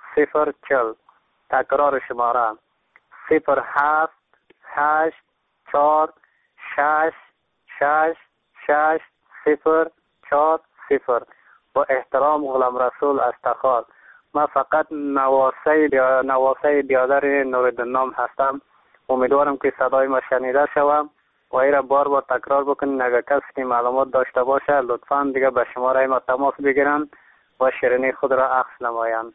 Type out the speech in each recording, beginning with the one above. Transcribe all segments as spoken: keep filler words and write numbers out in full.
صفر چل. تکرار شماره صفر هفت هشت چهار شش شش شش صفر چهار صفر. با احترام غلام رسول استخار. من فقط نواسه نواسه بیادر نوردین نام هستم. امیدوارم که صدای ما شنیده شوم و ایره بار بار تکرار بکنین. اگر کسی که معلومات داشته باشه لطفاً دیگه به شماره ما تماس بگیرن و شیرینی خود را عکس نمایند.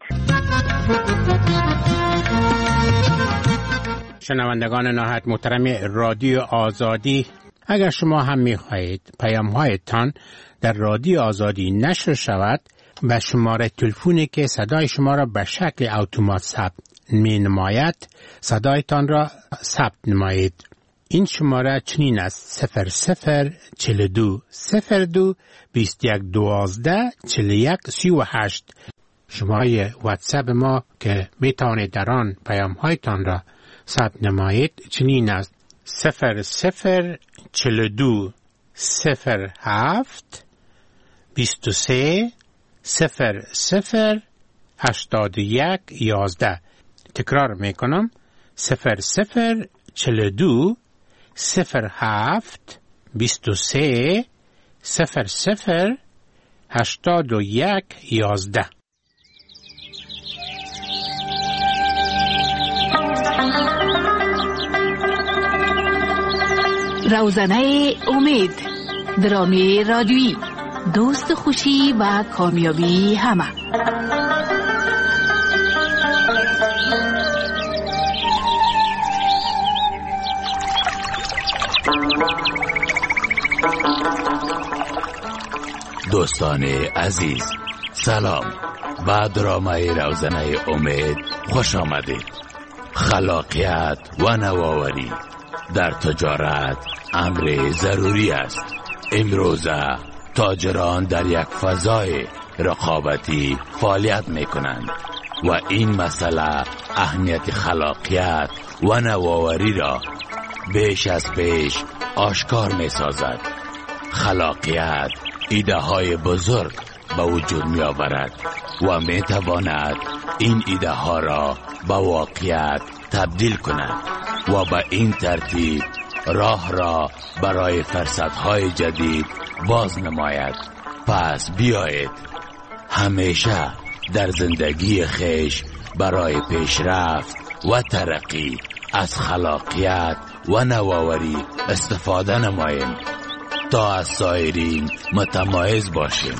شنوندگان نهایت محترم رادیو آزادی، اگر شما هم می‌خواهید پیام‌هایتان در رادیو آزادی نشر شود، به شماره تلفنی که صدای شما را به شکل اتومات ثبت می‌نماید صدایتان را ثبت نمایید. این شماره چنین است: صفر صفر چهل و دو صفر دو بیست و یک دوازده چهل و یک سی و هشت. شماره واتساپ ما که میتوانید در آن پیام‌هایتان را ثبت نمایید چنین است: صفر صفر چهل و دو صفر هفت بیست و سه صفر صفر هشتاد و یک یازده. تکرار میکنم: صفر صفر چهل و دو صفر هفت بیست و سه صفر صفر هشتاد و یک یازده. روزنه امید، درامی رادیویی، دوست خوشی و کامیابی همه. دوستان عزیز سلام. با درامای روزنه امید خوش آمدید. خلاقیت و نوآوری در تجارت امر ضروری است. امروزه تاجران در یک فضای رقابتی فعالیت می کنند و این مسئله اهمیت خلاقیت و نوآوری را بیش از پیش آشکار می سازد. خلاقیت ایده های بزرگ به وجود می آورد و می تواند این ایده ها را به واقعیت تبدیل کند و به این ترتیب راه را برای فرصت‌های جدید باز نماید. پس بیایید همیشه در زندگی خویش برای پیشرفت و ترقی از خلاقیت و نوآوری استفاده نماییم تا از سایرین متمایز باشیم.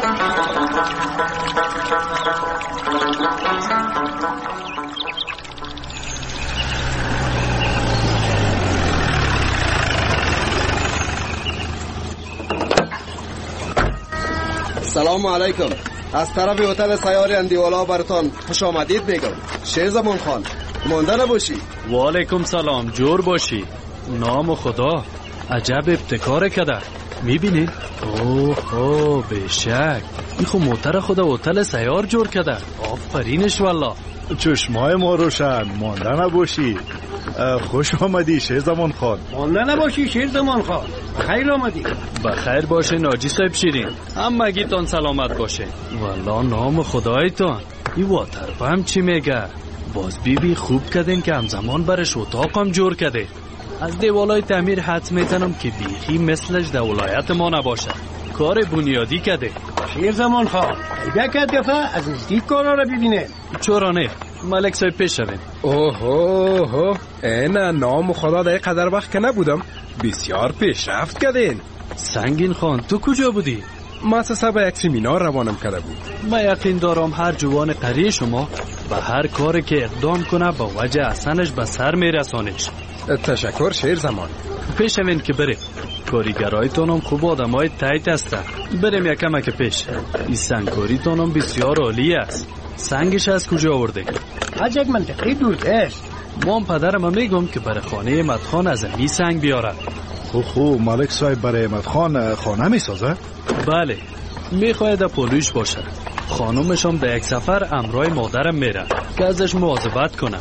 سلام علیکم. از طرف هتل سیاری اندیوالا براتان خوش آمدید میگم. شیرزمان خان مانده نباشی. و علیکم سلام، جور باشی. نام خدا، عجب ابتکار کده. میبینین؟ اوه اوه بشک این خو موتر خدا هتل سیار جور کده. آفرینش والله. چشمای ما روشن، مانده نباشی. خوش آمدی شیرزمان خان. مانده نباشی شیرزمان خان. خیر آمدی. بخیر باشه ناجی صاحب شیرین. همگیتان سلامت باشه. والله نام خدایتان. این واتر هم چی میگه؟ باز بی بی خوب کردین که همزمان برش اتاقم جور کرده. از دیوالای تعمیر حد میتنم که بیخی مثلش در ولایت ما نباشه. کار بنیادی کرده. شیرزمان خان یک دفعه از نزدیک کارا رو ببینه. چرا ملک صاحب پیش شوین. اوه اوه اینا نام خدا در قدر وقت که نبودم. بسیار پیشرفت کردین. سنگین خان تو کجا بودی؟ مؤسسه به یک سمینار روانم کرده بود. من یقین دارم هر جوان قریه شما به هر کاری که اقدام کنه با وجه احسنش به سر میرسانش. تشکر شیرزمان. پیش شوین که بریم. کاریگرایتونم خوب آدمای تایت هستن. بریم یکم که پیش. این سنگکاریتونم بسیار عالی است. سنگش از کجا آورده؟ از یک منطقه دور است. مام پدرم میگم که برای خانه احمد خان از این سنگ بیاره. خو خو ملک صاحب برای احمد خان خانه میسازه؟ بله، میخواید پولوش باشه. خانومشم در یک سفر امرای مادرم میره که ازش مواظبت کنه.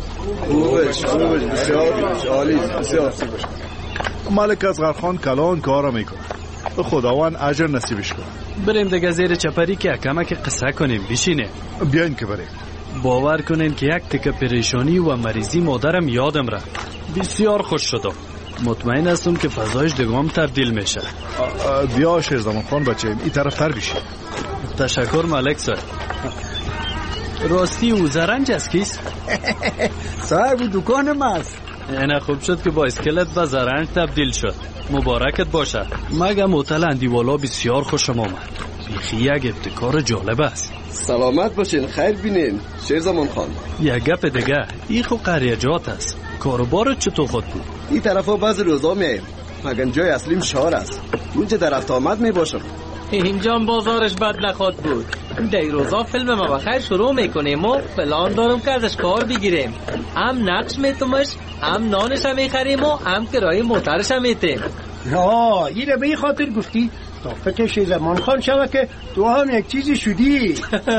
خوبش خوبش بسیار عالی بسیار. ملک اصغر خان کلان کارا میکنه. خداوند اجر نصیبش کنه. بریم دیگه زیر چپری که کمک قصه کنیم. بشینه. بیاین که بریم. باور کنین که یک تکه پریشانی و مریضی مادرم یادم رفت. بسیار خوش شدم. مطمئن هستم که فضایش دگام تبدیل میشه. بیا شیرزمان خان بچه این طرف تر بشی. تشکر ملک صاحب. راستی او زرنج است کیست؟ صاحب دکانم است. اینه خوب شد که با اسکلت به زرنج تبدیل شد. مبارکت باشه. مگم هتل اندیوالا بسیار خوشم آمد. بیخی یک ابتکار جالب است. سلامت باشین، خیر بینین شیرزمان خان. یک گپ دیگه، این خو قریجات است. کاروبارت چطور خود بود؟ این طرفا بعض روزا میایم، مگن جای اصلیم شهر است. اونجا در رفت آمد میباشم. اینجا بازارش بد نخواد بود. در روزا فیلم ما بخیر شروع میکنیم و فلان دارم که ازش کار بگیریم. هم نقش میتومش، هم نانش هم میخریم و هم کرایه موترش هم میتیم. نه این رو به این خاطر گفتی تا فکر شیرزمان خان شوه که تو هم یک چیزی شدی.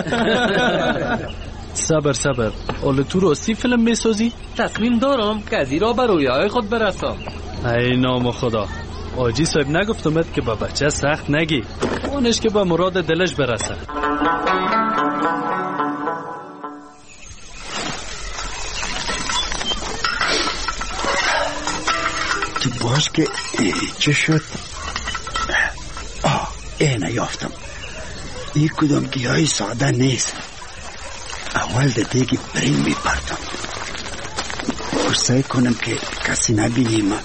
صبر صبر، حالا تو راستی فیلم میسازی؟ تصمیم دارم که از این را به رویاهای خود برسم. ای نام خدا، آجی صاحب نگفتمت که با بچه سخت نگی، اونش که به مراد دلش برسه. تو باش که چه شد؟ آه اینه یافتم. این کدام گیاهی ساده نیست. اول ده دیگی برین میپردم، فرصه کنم که کسی نبینیم.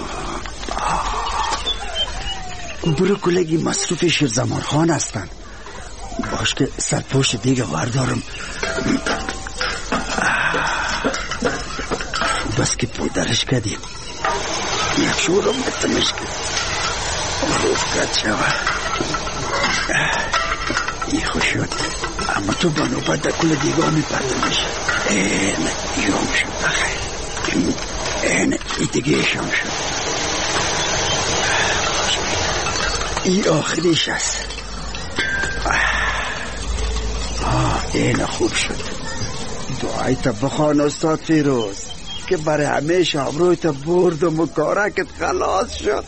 برو کلگی مصروف شیرزمان خان هستن. باش که سرپوش دیگه واردارم. بس که پودرش کردیم یک شورم بتمش که روز کد شوه. این خوش شد، اما تو بانو باید در کل دیگه می پردمش. اینه ایرام شد بخیر. اینه ای دیگه ایشام شد. این آخریش است. آه اینه خوب شد. دعای تا بخوان استاد فیروز که برای همیشه آبروی تا بردم و کارکت خلاص شد.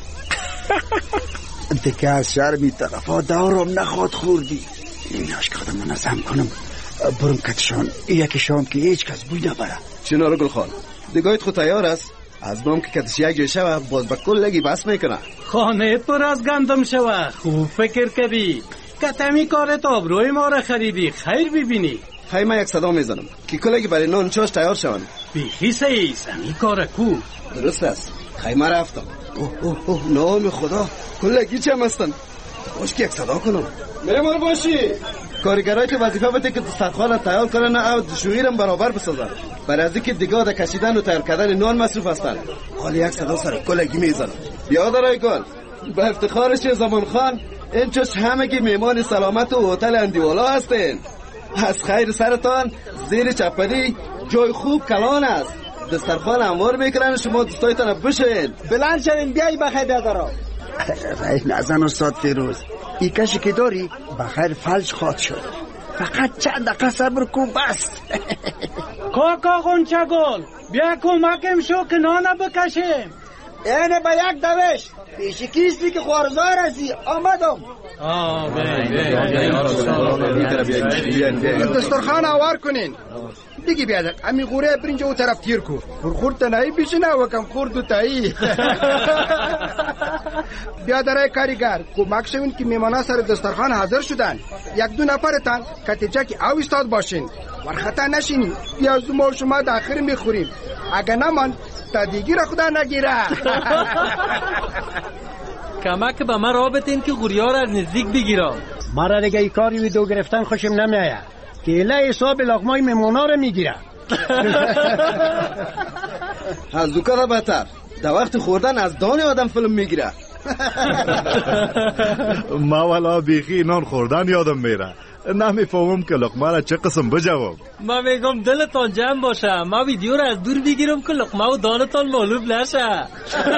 دیگه از شرمی طرفا دورم نخواد خوردی. ایناش که خودم منظم کنم برم کتشان یکی شام که هیچ کس بوی نبره. چنو رو گل خان دیگایت خود تیار است؟ از نام که کتش یک جای شوه باز با کل لگی بس میکنه. خانه پر از گندم شوه. خوب فکر کردی کتمی کارت آبروی ما را خریدی. خیر ببینی. خیلی یک صدا میزنم که کلگی برای نان چاش تیار شون. بیخی سیز همی کار کو. درست است. خیمه رفتم. اوه اوه اوه نام خدا کلگی چه مستن. باش که یک صدا کنم. میمار باشی. کارگرای که وظیفه بده که دسترخوان تیار کنن او شویرم برابر بسازن. برای از اینکه دیگه د کشیدن و تیار کردن نان مصروف هستن. حالا یک صدا سر کلگی میزنم. بیا دارای گل. به افتخار شیرزمان خان این چش همگی میمان سلامت و هتل اندیوالا هستین. از خیر سرتان زیر چپلی جای خوب کلان است. دسترخوان انوار میکنن شما دوستایتان بشین. بلند شوین بیایی بخیر بیادارا. رای نزن استاد فیروز، ای کشی که داری بخیر فلج خواد شد. فقط چند دقیقه صبر کن بس. کاکا غنچه گل بیا کمکم شو که نانه بکشیم. اینه با یک دوش پیشی کیستی که خوارزار هستی آمدم. آه دسترخوان آوار کنین دیگه بیادر امی غوره برینج او طرف تیر کو خورد تنهی بیشنه وکم خورد و تایی. بیادرای کاریگر کمک شوین که میمانا سر دسترخوان حاضر شدن. یک دو نفرتان کتیجه که او استاد باشین ورخطا نشینین. پیاز ما شما داخل میخوریم اگه نمان تا دیگی را خدا نگیره. کمک به من را بتین که غوریار از نزدیک بگیرم. مرا دیگه ای کاری ویدو گرفتن خوشم نمیاید که اله حساب لقمای میمونا رو میگیره. از دوکا بهتر در وقت خوردن از دان آدم فیلم میگیره. ما والا بیخی نان خوردن یادم میره. نمیفهمم که لقمه را چه قسم بجوام. ما میگم دلتان جمع باشه. ما ویدیو را از دور بگیرم که لقمه و دانتان معلوم نشه.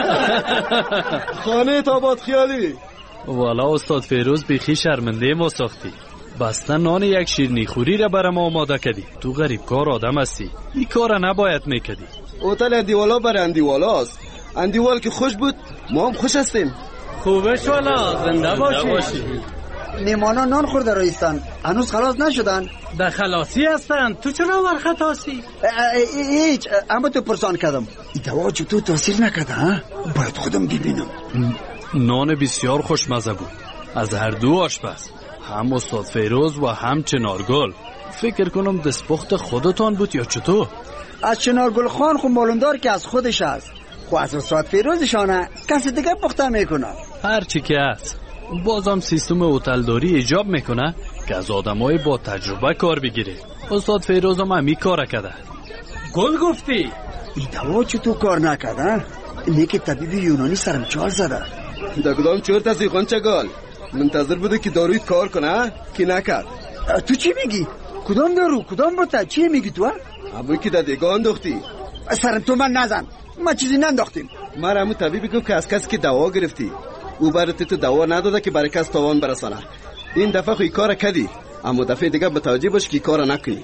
خانه تاباد خیالی. والا استاد فیروز بیخی شرمنده ما ساختی. بستن نان یک شیرنی خوری را برام آماده کردی. تو غریب کار آدم هستی. این کار نباید میکردی. هتل اندیوالا برای اندیوالا است. اندیوال که خوش بود ما هم خوش هستیم. خوبش والا زنده باشی. میمانان نان خورده رایستن، هنوز خلاص نشدن. در خلاصی هستن، تو چرا ورخطاسی؟ هیچ، اما تو پرسان کردم این دوا چطور تاثیر نکرده ها؟ باید خودم ببینم. نان بسیار خوشمزه بود از هر دو آشپز، هم استاد فیروز و هم چنارگل. فکر کنم دستپخت خودتان بود یا چطور؟ از چنارگل خان خب معلومدار که از خودش است، خب از استاد فیروزشانه کسی دیگه پخته میکنه. هر چی که است، بازم سیستم هتلداری ایجاب میکنه که از آدمای با تجربه کار بگیره. استاد فیروز هم همی کار کرده. گل گفتی؟ این دوا چطور کار نکرده؟ نیک طبیب یونانی سرم چال زده. در کدام چورت هستی خانچگال؟ منتظر بوده که داروی کار کنه که نکرد. تو چی میگی؟ کدام دارو؟ کدام بوده؟ چی میگی تو؟ ابوی که در دیگه انداختی. سرم تو من نزن، ما چیزی ننداختیم. من همون طبیبی گفت که از کسی که دوا گرفتی او برات تو دوا نداده که برای کس تاوان برسانه. این دفعه خوی کار کردی، اما دفعه دیگه متوجه باش که کار نکنی.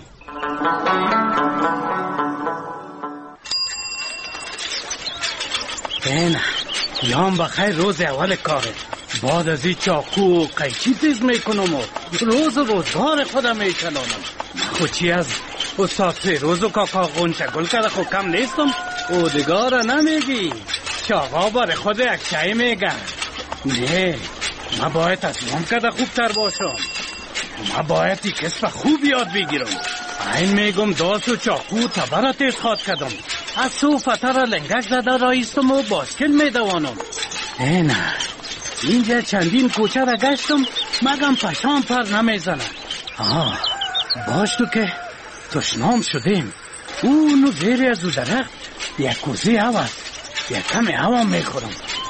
بینه یام بخیر روز اول کاره، بعد از این چاقو و قیچی تیز میکنم و روز روزگار خودم میکنم. خود چی از استاد فیروز و کاکا غنچه گل کرده خود کم نیستم. او دیگاره نمیگی، چاقا باره خود یک چای میگه. نه، ما باید از مام کرده خوبتر باشم. ما باید این کسب خوب یاد بگیرم. این میگم داست و چاقو تبره تیز خواد کردم، از سو فتر لنگک زده رایستم و باسکل میدوانم. نه نه، اینجا چندین کوچه را گشتم مگم پشام پر نمیزنه. آه باش تو که تشنام شدیم. اونو زیر از او درخت یک کوزی هوا یک کمی هوا میخورم.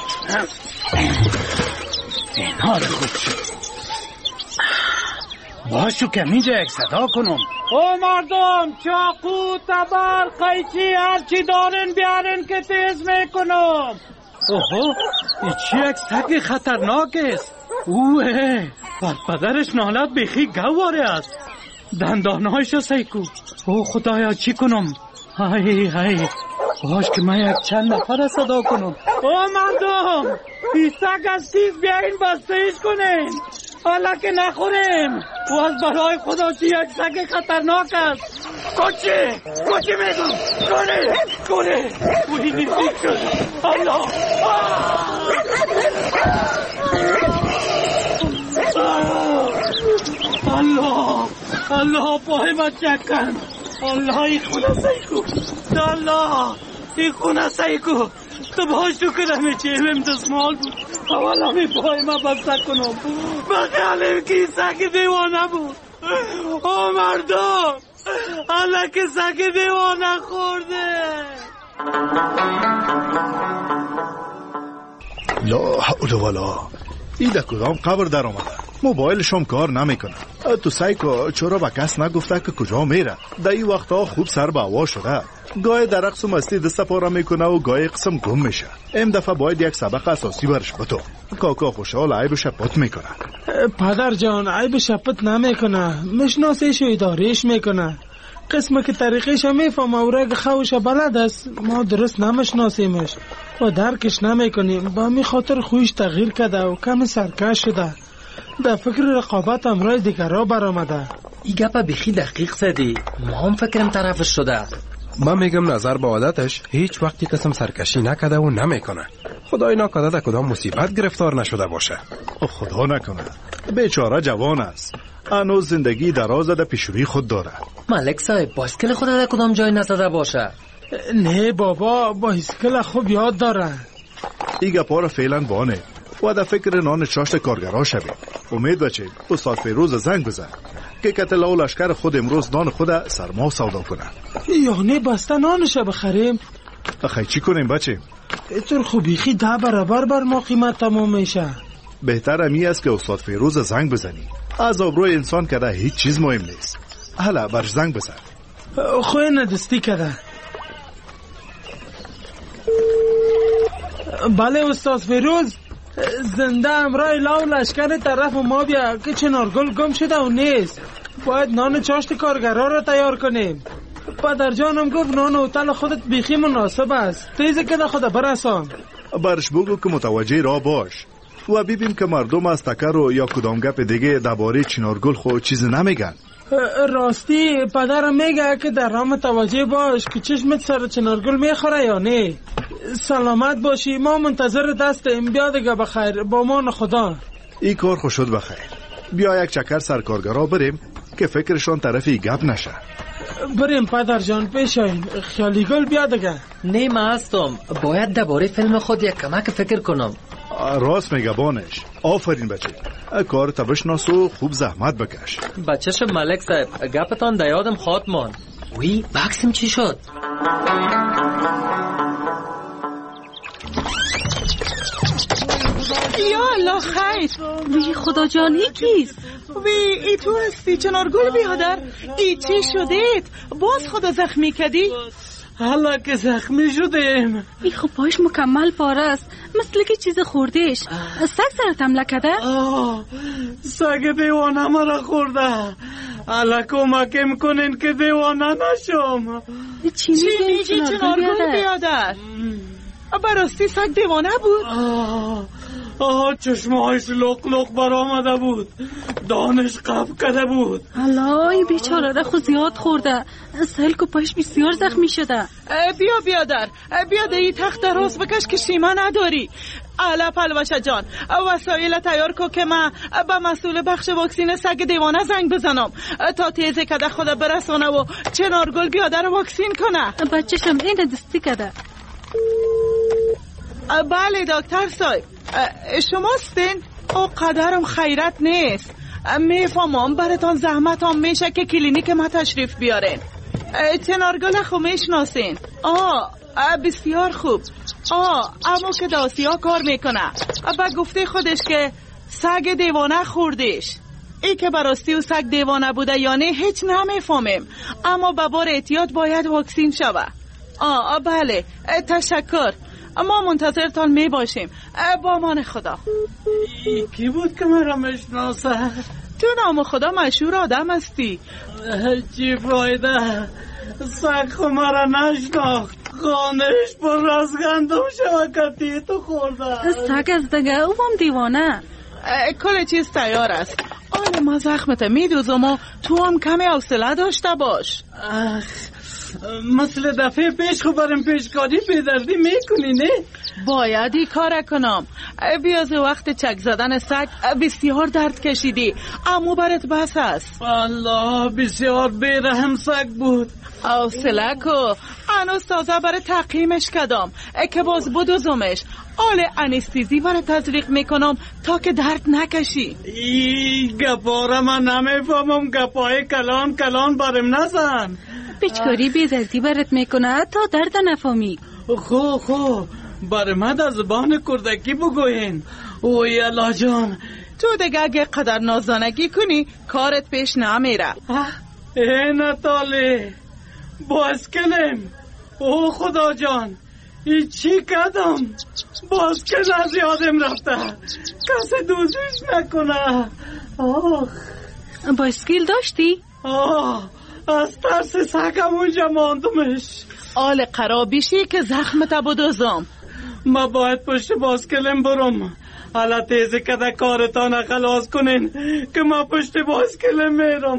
این حال خوب شد. باش تو که اینجا یک صدا کنم. او مردم، چاقو، تبر، قیچی هرچی دارین بیارین که تیز میکنم. اوه، این چی یک سگ خطرناک است. اوه، بر پدرش نالت بخی گواره است. دندانهایشو سیکو. او خدایا چی کنم؟ های های باش که من یک چند نفر صدا کنم. او مردم، این سگ از تیز بیاین بستهیش کنین حالا که نخوریم. و از برای خدا چی یک سگ خطرناک است. کچه کچه میگم کنه کنه وی نزدیک شد. الله الله الله پای من چکن. الله ای خونه سیکو، الله ای خونه سیکو. تو باش تو که نمیچیم دستمال بود. اول همی پای من بسته کنم بخیالیم که سگ دیوانه بود. او مردم، الله که سگ دیوانه خورده. لا حول ولا. این در کدام قبر در آمده؟ موبایلشم کار نمیکنه. تو سایکو چرا با کس نگفته که کجا میره؟ در این وقتا خوب سر به هوا شده. گاهی در رقص و مستی دست پاره میکنه و گاهی قسم گم میشه. این دفعه باید یک سبق اساسی برش بتو. کاکا خوشحال عیبش پت میکنه. پدر جان عیبش پت نمیکنه، مشناسیش و اداریش میکنه. قسمه که طریقش میفهم و رگ خوش بلد است، ما درست نمشناسیمش و درکش نمیکنیم. با می خاطر خویش تغییر کرده و کمی سرکش شده. در فکر رقابت امرای دیگرها برآمده. این گپا بخی دقیق زدی، ما هم فکرم طرفش شده. من میگم نظر به عادتش هیچ وقتی قسم سرکشی نکده و نمیکنه. خدای نکنه در کدام مصیبت گرفتار نشده باشه. خدا نکنه، بیچاره جوان است، هنوز زندگی دراز در پیشروی خود داره. ملک صاحب بایسکل خود در کدام جای نزده باشه؟ نه بابا، بایسکل خوب یاد داره. این گپا را فعلا بانه و در فکر نان چاشت کارگرها شوید. امید بچه استاد فیروز زنگ بزن که کتل و لشکر خود امروز نان خود سرما سودا کنه. یعنی بسته نانش بخریم؟ اخی چی کنیم بچه؟ اینطور خوبیخی ده برابر بر ما قیمت تمام میشه. بهتر امی است که استاد فیروز زنگ بزنی. از آبروی انسان کده هیچ چیز مهم نیست. حالا برش زنگ بزن. خوی ندستی کده. بله استاد فیروز، زنده امرای لاو لشکر طرف ما بیا که چنارگل گم شده و نیست. باید نان چاشت کارگرها را تیار کنیم. پدر جانم گفت نان هتل خودت بیخی مناسب است، تیزه که در خود برسان. برش بگو که متوجه را باش. و ببین که مردم از تکر و یا کدام گپ دیگه درباره چنارگل خو چیز نمیگن. راستی پدرم میگه که در راه متوجه باش که چشمت سر چنارگل میخوره یا نه. سلامت باشی، ما منتظر دستیم. بیا دیگه بخیر، با مان خدا. این کار خو شد بخیر. بیا یک چکر سرکارگرا بریم که فکرشان طرفی گپ نشه. بریم پدر جان، پیش آییم. خیالی گل بیا دیگه. نه من هستم، باید درباره فیلم خود یک کمک فکر کنم. راست میگه بانش. آفرین بچه، کار تا بشناس و خوب زحمت بکش. بچه‌ش ملک صاحب، گپتان در یادم خاط ماند. وی بکسم چی شد؟ یا الله خیر. وی خدا جان ای کیست؟ وی ای تو هستی چنارگل بیادر؟ ای چی شدید؟ باز خدا زخمی کردی؟ حالا که زخمی شدیم. ای خب پایش مکمل پاره است، مثل که چیز خوردهش. سگ سرت حمله کرده؟ سگ دیوانه مرا خورده. حالا کمکم کنین که دیوانه نشم. چی میگی چنارگل بیادر؟ براستی سگ دیوانه بود؟ آه آه چشمهایش لق لق برآمده بود، دانش قب کرده بود. الای بیچاره را خود زیاد خورده، سهل که پایش بسیار زخمی شده. بیا بیادر، بیا ده ای تخت دراز بکش که شیمه نداری. الا پلوشه جان، وسایل تیار کو که من با مسئول بخش واکسین سگ دیوانه زنگ بزنم تا تیزه کده خدا برسانه و چنارگل بیادر واکسین کنه. بچه‌شم این دستی کده. بله دکتر صاحب، شماستین؟ او قدرم خیرت نیست. میفهمم براتون زحمت هم میشه که کلینیک ما تشریف بیارین. چنارگل خو میشناسین؟ آه بسیار خوب. آه اما که داسیا کار میکنه. با گفته خودش که سگ دیوانه خوردیش. ای که براستی و سگ دیوانه بوده یا نه هیچ نمیفهمیم، اما با بار احتیاط باید واکسین شوه. آه بله تشکر، ما منتظرتان می باشیم. با امان خدا. کی بود که مرا میشناسه؟ تو نام خدا مشهور آدم هستی. چی فایده؟ سگ خو مرا نشناخت. خانهش پر از گندم شوکتی تو خورده. سگ از دگه او هم دیوانه. کل چیز تیار است. آره ما زخمت میدوزم و تو هم کمی حوصله داشته باش. مثل دفعه پیش خو برم پیشکاری بیدردی میکنی نه؟ باید ای کار کنم. بیاز وقت چک زدن سگ بسیار درد کشیدی، اما برات بس است. الله بسیار بیرحم سگ بود. حوصله کو، هنوز تازه برای تقییمش کدام که باز بدوزمش. آل انستیزی برای تزریق میکنم تا که درد نکشی. ای گپاره من نمیفهمم، گپای کلان کلان برم نزن. پیچکاری بیدردی برات میکنه تا درد نفهمی. خو خو برای من در زبان کردکی بگوین. اوی الله جان، تو دیگه اگه قدر نازانگی کنی کارت پیش نمیره. ای نتالی باز کنم. او خدا جان ای چی کدم؟ باز که از یادم رفته، کسی دوزیش نکنه. آخ بایسکل داشتی؟ آه از ترس سگم اونجا ماندمش. آل قرابیشی که زخمت بدوزم. ما باید پشت باسکلم برم. حالا تیزی کده کارتان خلاص کنین که ما پشت باسکلم میرم.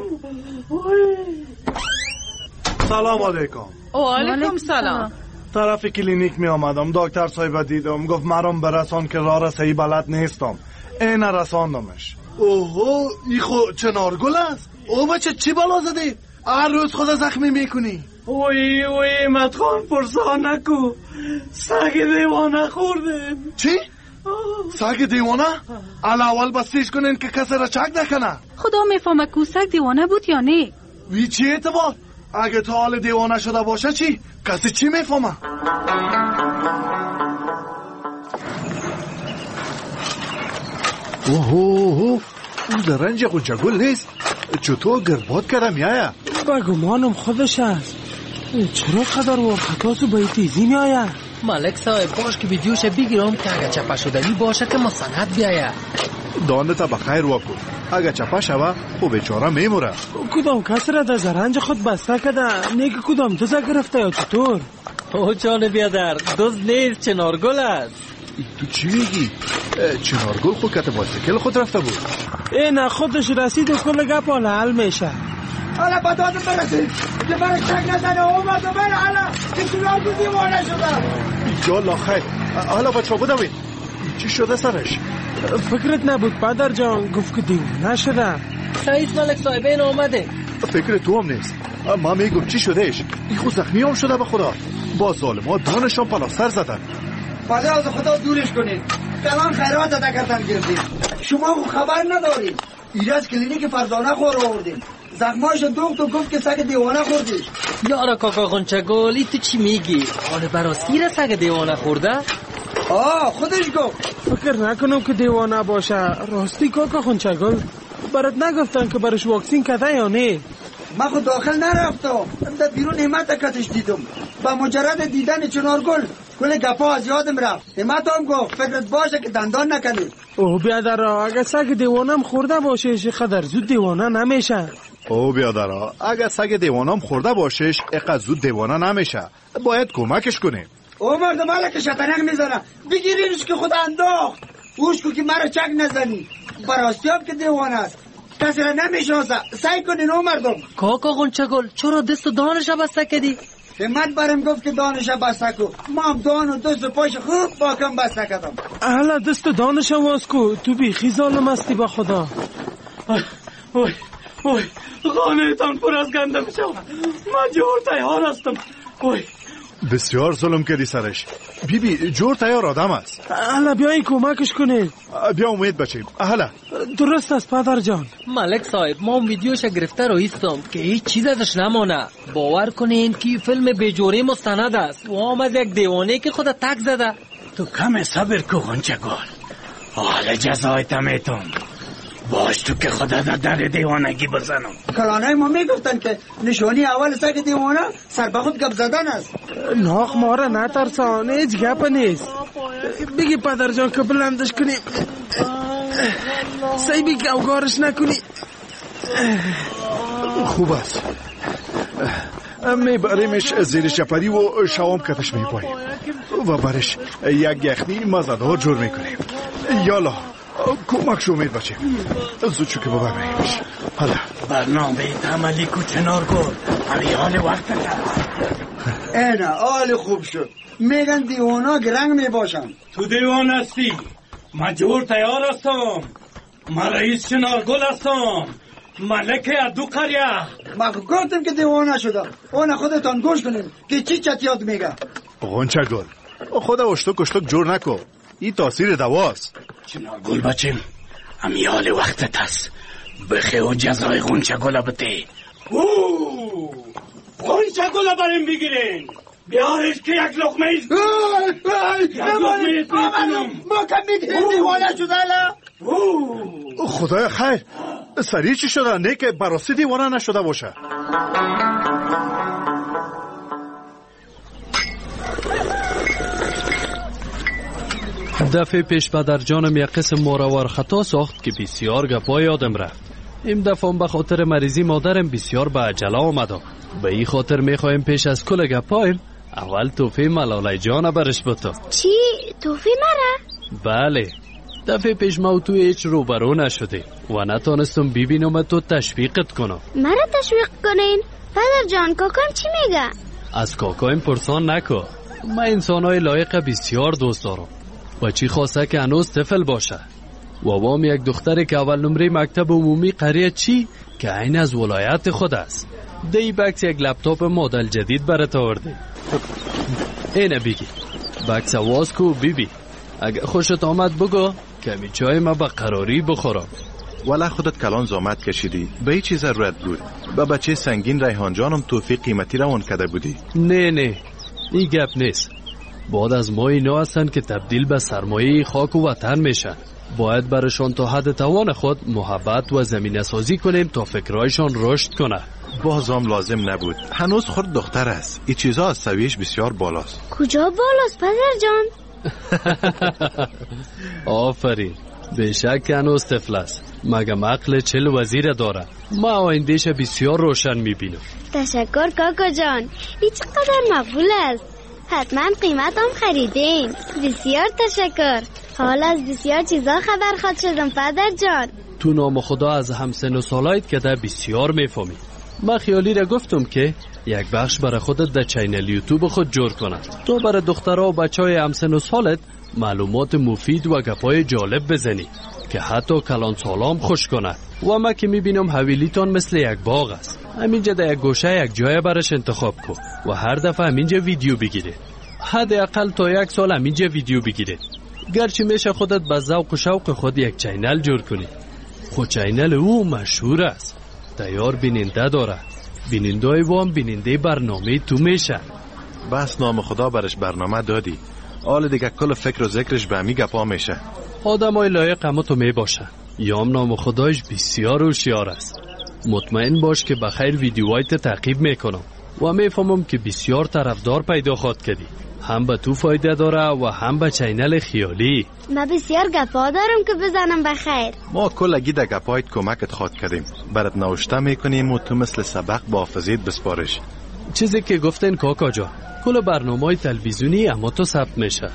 سلام علیکم. و علیکم سلام. طرف کلینیک می آمدم، دکتر صاحب دیدم، گفت مرام برسان که راه رسایی بلد نیستم. این رساندمش. اوهو ای خو چنارگل است. او بچه چی بلا زدی؟ هر روز خود زخمی میکنی. اوی اوی مدخان پرسا نکو، سگ دیوانه خوردیم. چی؟ سگ دیوانه؟ علا اول بستیش کنین که کسی را چک نکنه. خدا میفهمه که سگ دیوانه بود یا نه. وی چی اعتبار؟ اگه تا حال دیوانه شده باشه چی؟ کسی چی میفهمه؟ اوه او زرنج قنچگل نیست. چطور گرباد کرده میایه؟ بگمانم خودش است. چرا قدر وقتاسو به تیزی میایه؟ ملک صاحب باش که ویدیوش بگیرم که اگه چپه شدنی باشه که مستند بیایه. دانتا بخیر وکو، اگه چپه شوه خب بیچاره میموره. کدام کس را در زرنج خود بسته کده؟ نیگه کدام دوزه گرفته یا چطور؟ او جان بیادر دوز نیست چنارگل است. تو چی میگی؟ چنارگل خود کت بایسیکل خود رفته بود. این خودش رسید و کل گپ حالا حل میشه. حالا با دادم برسید که برش تک نزنه اومد و بره حالا که چنارگل دیوانه شده. یالا خیر حالا بچه بودوین چی شده سرش؟ فکرت نبود پدر جان گفت که دیوانه شده. رئیس ملک صاحب این آمده. فکر تو هم نیست. ما میگم چی شدهش؟ این خود زخمی هم شده به خدا. با ظالما دانشان پلاستر زدن. پدر از خدا دورش کنید. کلان خیرات ادا کردن گردید. شما خبر ندارید. ایراز کلینیک فرزانه خور آوردیم. زخماش دوخت و گفت که سگ دیوانه خوردی. یارا کاکا غنچگل تو چی میگی؟ حال براستی را سگ دیوانه خورده؟ آه خودش گفت. فکر نکنم که دیوانه باشه. راستی کاکا غنچگل برات نگفتن که برش واکسین کده یا نه؟ من خود داخل نرفتم. در بیرون همت کتش دیدم. با مجرد دیدن چنارگل کل گپا از یادم رفت. همت هم گفت فکرت باشه که دندان نکنید. او بیادرها اگه سگ دیوانم خورده باشه خدر زود دیوانه نمیشه. او بیادرها اگه سگ دیوانم خورده باشش اقدر زود دیوانه نمیشه. باید کمکش کنیم. او مرد مالک شطرنگ میزنه بگیرینش که خود انداخت. اوش کو که مرا چک نزنی. براستی هم که دیوانه است. کسی را نمیشناسه. سعی کنین او مردم. کاکا غنچگل چرا دست و دانش بسته کردی؟ همت برم گفت که دانش بسته کو. ما هم دان و دست و پاش خوب باکم بسته کردم. حالا دست و دانش واز کو. تو بیخی ظالم هستی با خدا. اوی اوی خانه تان پر از گنده میشه. من جور تیار هستم. اوی بسیار ظلم کردی سرش. بی بی جور تیار آدم است. حالا بیایی کمکش کنید. بیا امید بچیم. حالا درست است پدر جان. ملک صاحب ما ویدیوش گرفته رو ایستم که هیچ چیز ازش نمانه. باور کنین که فیلم بجوری مستند است و هم از یک دیوانه که خود تک زده. تو کم صبر کو غنچگل. حالا جزایت میتون. باش تو که خدا در در دیوانگی بزنم. کلانای ما میگفتن که نشانی اول سگ دیوانه سر به خود گپ زدن است. ناخ ما را نترسان هیچ گپ نیست. بگی پدر جان که بلندش کنی. سیبی که اوگارش نکنی. خوب است. میبریمش زیر شپری و شوام کتش میپاییم و برش یک یخنی مزدار جور میکنیم. یالا کمک شو امید بچیم. زود شو که ببریمش. حالا برنامه عملی کو چنارگل. همی حال وقت کرد. اینا حال خوب شد. میگن دیوانا گرنگ میباشن. تو دیوان هستی. من جور تیار هستم. من رئیس چنارگل هستم. ملک ادو قریه. من گفتم که دیوانه شدم. اون خودتان گوش کنین که چی چتیات میگه. غنچگل خدا اشتک اشتک جور نکو. این تاثیر دواست. چنارگل بچیم امیال وقتت هست. بخی و جزای غنچگل بته. غنچگل بریم بگیرین. بیارش که یک لقمه ایست. یک لقمه ایست میکنم. ما کم میگیرین دیوانه شده لا. خدای خیر سریع چی شده؟ نه که براستی دیوانه نشده باشه. دفعه پیش پدر جانم یک قسم ماروار خطا ساخت که بسیار گپا یادم رفت. این دفعه به خاطر مریضی مادرم بسیار به عجله آمد. به این خاطر میخوایم پیش از کل گپایم اول توفی ملاله جان برش بتو. چی؟ توفی مرا؟ بله. دفعه پیش ما تو هیچ روبرو نشده و نتانستم ببینم تو تشویقت کنم. مرا تشویق کنین؟ پدر جان کاکام چی میگه؟ از کاکایم پرسان نکو. من انسانای لایق بسیار دوست دارم. بچی خواسته که هنوز طفل باشه و وام یک دختری که اول نمره مکتب عمومی قریه چی که عین از ولایت خود است. دی بکس یک لپتاپ مدل جدید برات آورده. اینه بگی بکس واز کو بیبی. اگه خوشت آمد بگو کمی چای ما با قراری بخورم. ولی خودت کلان زامت کشیدی. به هیچ چیز ضرورت بود. با بچه سنگین ریحان جانم توفیق قیمتی روان کرده بودی. نه نه این گپ نیست. بعد از ما اینا هستن که تبدیل به سرمایه خاک و وطن میشن. باید برشان تا حد توان خود محبت و زمینه سازی کنیم تا فکرایشان رشد کنه. بازم لازم نبود. هنوز خود دختر است. این چیزا از سویش بسیار بالاست. کجا بالاست پدر جان؟ آفرین. بشک هنوز طفل است. مگه عقل چل وزیر داره. ما آیندهش بسیار روشن میبینم. تشکر کاکا جان. این چقدر مقبول است. حتما قیمت هم خریدین. بسیار تشکر. حالا از بسیار چیزا خبر خواد شدم پدر جان. تو نام خدا از همسن و سالایت که ده بسیار میفهمی. من خیالی را گفتم که یک بخش برای خودت در چینل یوتیوب خود جور کنه تا برای دخترها و بچه های همسن و سالت معلومات مفید و گپای جالب بزنی که حتی کلان سالام خوش کنه. و ما که میبینم حویلیتان مثل یک باغ است. همینجا در یک گوشه یک جای برش انتخاب کن و هر دفعه همینجا ویدیو بگیره. حداقل تا یک سال همینجا ویدیو بگیره. گرچه میشه خودت به ذوق و شوق خود یک چینل جور کنی. خود چینل او مشهور است. تیار بیننده داره. بیننده وام بیننده برنامه تو میشه. بس نام خدا برش برنامه دادی. حال دیگه کل فکر و ذکرش به همی گپا میشه. آدمای لایق اما تو می باشه. یام نام خدایش بسیار هوشیار است. مطمئن باش که بخیر ویدیوهایت تعقیب میکنم و میفهمم که بسیار طرفدار پیدا خواهد کردی. هم به تو فایده داره و هم به چینل خیالی. ما بسیار گپا دارم که بزنم بخیر. ما کلگی در گپایت کمکت خواد کردیم. برات نوشته میکنیم و تو مثل سبق با حافظیت بسپارش. چیزی که گفتن کاکا جا کل برنامه‌های تلویزیونی اما تو ثبت میشه.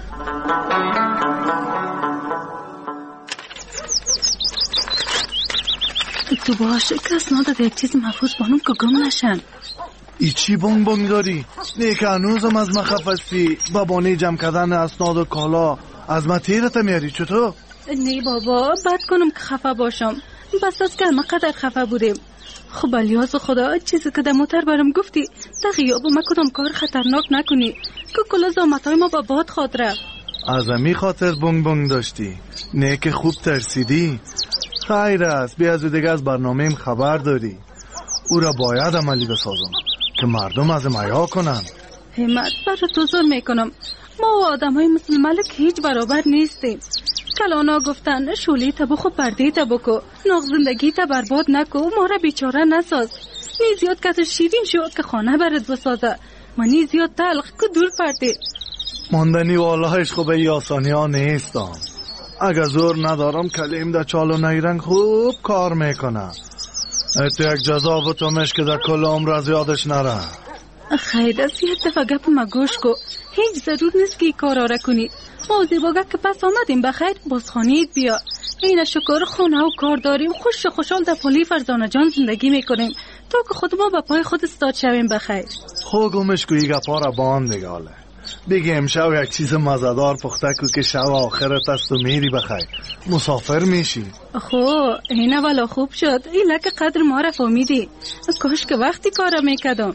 تو باشه کس نداده یک چیز محفوظ بانم که گم نشن. ای چی بانگ بانگ داری؟ نه که هنوزم از من خفستی بابانه جمع کردن اسناد و کالا از من تیرت میاری چطور؟ نه بابا بد کنم که خفه باشم. بس از که همه قدر خفه بودیم. خب الیاز خدا چیزی که در موتر برم گفتی در غیاب ما کدام کار خطرناک نکنی که کلا زامتهای ما با باد خواد رفت. از امی خاطر بانگ بانگ داشتی؟ نه که خوب ترسیدی؟ خیر است بیا از دیگه از برنامه خبر داری. او را باید عملی بسازم که مردم از مایا کنن. همت برای تو ظلم میکنم. ما و آدم های مثل ملک هیچ برابر نیستیم. کلانا گفتن شولی تا بخو پرده تا بکو ناغ زندگی تا برباد نکو ما را بیچاره نساز. نی زیاد کتر شیرین شو که خانه برد بسازه ما نی زیاد تلخ که دور پرده. ماندنی والهش خوب ای آسانی ها نیستم. اگر زور ندارم کلیم در چال و نیرنگ خوب کار میکنم. ایت یک جزا بتومش که در کل عمر از یادش نره. خیلی از یک دفعه گپ ما گوش کو. هیچ ضرور نیست که ای کار آره کنی. ما زیباگه که پس آمدیم بخیر بازخانیت بیا. این شکر خونه و کار داریم خوش خوشحال در پلی فرزانه جان زندگی میکنیم تا که خود ما با پای خود استاد شویم بخیر. خو گمش کو ای گپا را باند دیگاله. بگه امشب یک چیز مزدار پخته کو که شب آخرت است و میری بخیر مسافر میشی. خو اینه والا خوب شد. این لکه قدر ما را فهمیدی. کاش که وقتی کارا میکدم.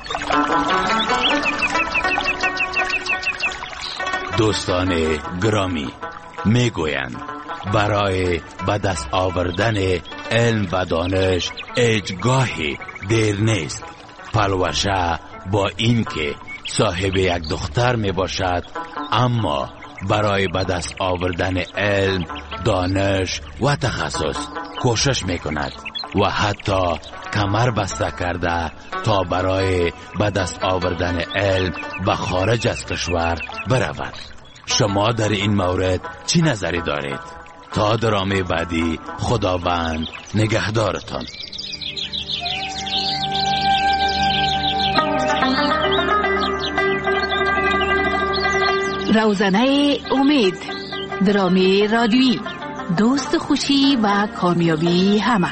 دوستان گرامی میگویند برای به دست آوردن علم و دانش هیچگاهی دیر نیست. پلوشه با این که صاحب یک دختر می باشد اما برای به دست آوردن علم دانش و تخصص کوشش می کند و حتی کمر بسته کرده تا برای به دست آوردن علم به خارج از کشور برود. شما در این مورد چی نظری دارید؟ تا درامه بعدی خداوند نگهدارتان. روزنه امید، درامه رادیویی، دوست خوشی و کامیابی همه.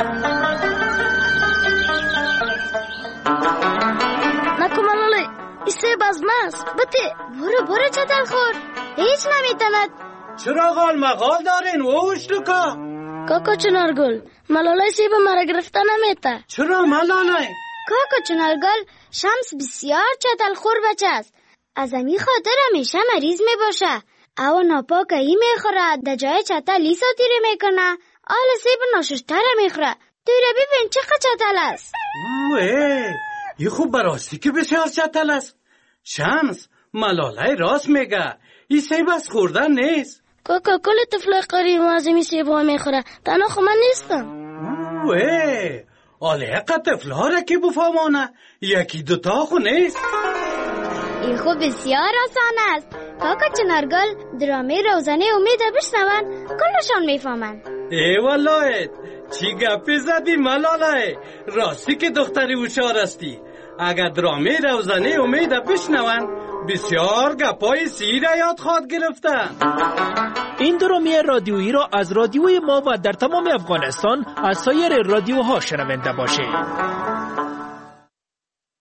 نکمالاله ایسه بازماست بته برو برو چطل خور هیچ نمیتند. چرا غال مغال دارین ووش لکا؟ کاکا چنارگل ملاله سیب مرا گرفته نمیته. چرا ملاله؟ کاکا چنارگل شمس بسیار چطل خور بچه است. از امی خاطر همیشه مریض می باشه. او ناپاک ای می خوره در جای چطل لیسا تیره می کنه. آل سیب ناششتر می خوره. تیره ببین چقدر چطل است. اوه ای خوب براستی که بسیار چطل است. شمس ملاله راست میگه. ای سیب از خوردن نیست. کاکا کل طفل قریب از امی سیب ها می خوره. تنها خو من نیستم. اوه آله اقا طفل ها را که بفهمانه یکی دوتا خو نیست. این خوب بسیار آسان است. کاکا چنارگل درامه روزنه امید بشنون کلشان میفهمن. ای والله چی گپی زدی ملاله؟ راستی که دختری هوشیار استی. اگر درامه روزنه امید بشنون بسیار گپای سیر یاد خواهد گرفتن. این درامی رادیویی را از رادیوی ما و در تمام افغانستان از سایر رادیوها شنونده باشید.